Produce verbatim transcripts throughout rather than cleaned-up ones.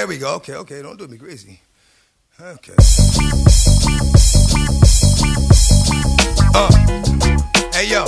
There we go. Okay, okay. Don't do me crazy. Okay. Uh. Hey, yo.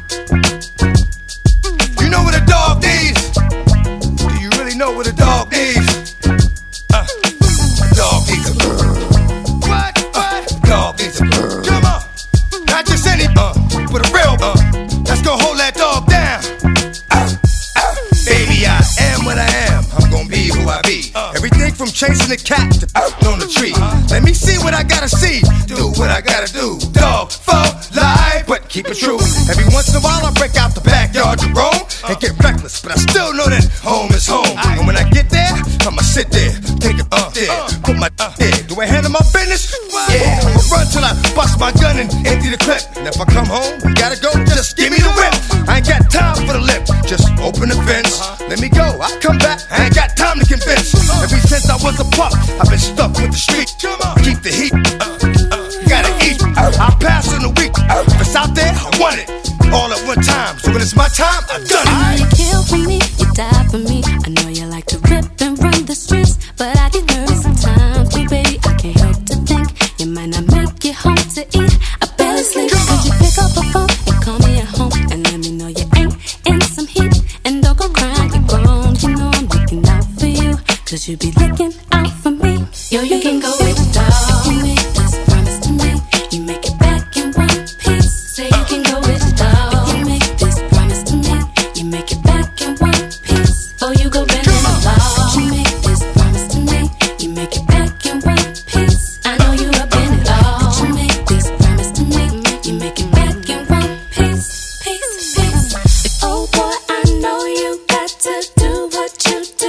You know what a dog needs? Do you really know what a dog needs? Uh. A dog needs a What? What? A dog needs a Come on. Not just any, uh, but a real, uh. Let's go hold that dog down. Uh. Uh. Baby, I am what I am. I'm gonna be who I be. Uh. Everything from chasing the cat to out on the tree. Uh. Let me see what I gotta see. Do what I gotta do. Dog, for life, but keep it true. Every once in a while I break out the backyard to roam and get reckless, but I still know that home is home. And when I get there, I'ma sit there, take it up there, put my uh there. Do I handle my business? Yeah, I'ma run till I bust my gun and empty the clip. And if I come home, you gotta go, just give me the whip. I ain't got time for the lip, just open the fence. Let me go, I'll come back, I ain't got time to convince. Ever since I was a pup, I've been stuck with the street. Keep the heat, gotta eat. I'll pass in a week. If it's out there, I want it all at one time. So when it's my time, I've done it. You kill for me, you die for me. I know you like to rip and run the streets, but I get nervous sometimes. But baby, I can't help to think you might not make it home to eat. I barely sleep. Could you pick up a phone and call me at home and let me know you ain't in some heat? And don't go crying, you're grown. You know I'm looking out for you, cause you be looking out for me. Yo, you can go with the dog. You make this promise to me. You make it back in one piece. Say you can go with the dog. You make this promise to me. You make it back in one piece. Oh, you go bend in the law. You make this promise to me. You make it back in one piece. I know you up in it all. You make this promise to me. You make it back in one piece. Piece, piece. Oh boy, I know you got to do what you do.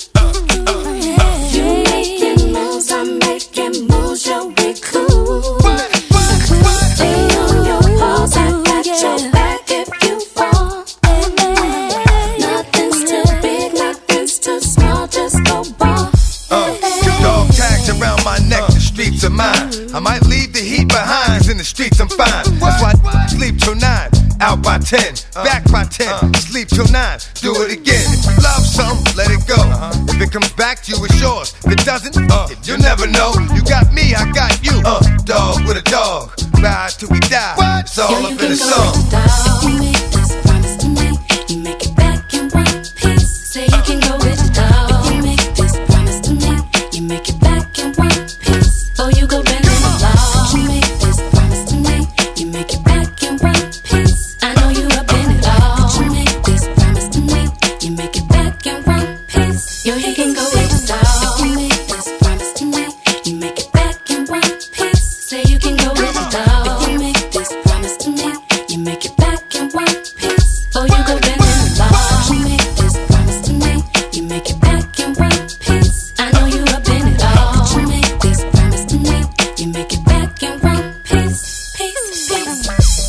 You making moves, I'm making moves. Yo, we cool. Stay on your paws, I got your back if you fall. Nothing's too big, nothing's too small, just go ball. Uh, dog tags around my neck, the streets are mine. I might leave the heat behind, 'cause in the streets I'm fine. That's why I sleep till nine, out by ten, back by ten, sleep till nine, do it again. If you love something, let it go. If it comes back to you, it's yours. If it doesn't, uh, you'll never know. You got me, I got you. Uh, dog with a dog, ride till we die. It's all Yo, up you in the can go song. with the dog. You make this promise to me. You make it back in one piece. Say you can go with the dog. You make this promise to me. You make it back in one piece. Oh, you go bend in the law. You make this promise to me. You make it back in one piece. I know you up in it all. You make this promise to me. You make it back in one piece. Yo, you can go with the dog. You make this promise to me. You make it back in one piece. Say you can go with the dog. You make this promise to me. You make it back in one piece. Oh, you go bend in the law. You make this promise to me. You make it back in one piece. I know you up in it all. You make this promise to me. You make it back in one piece. Piece, piece.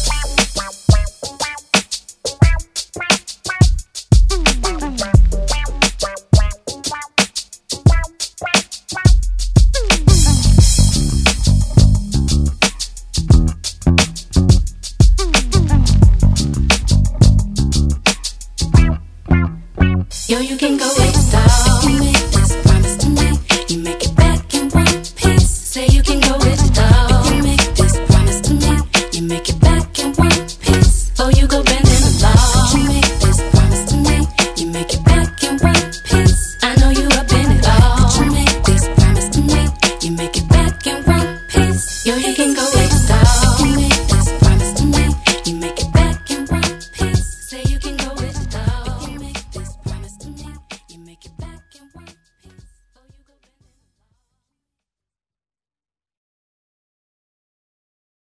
Yo, you can go with the dog. You make this promise to me. You make it back in one piece. Say you can go with the dog. You make this promise to me. You make it back in one piece. Oh, you go bend in the law. You make this promise to me. You make it back in one piece. I know you up in it all. You make this promise to me. You make it back in one piece. Yo, you can go with the dog.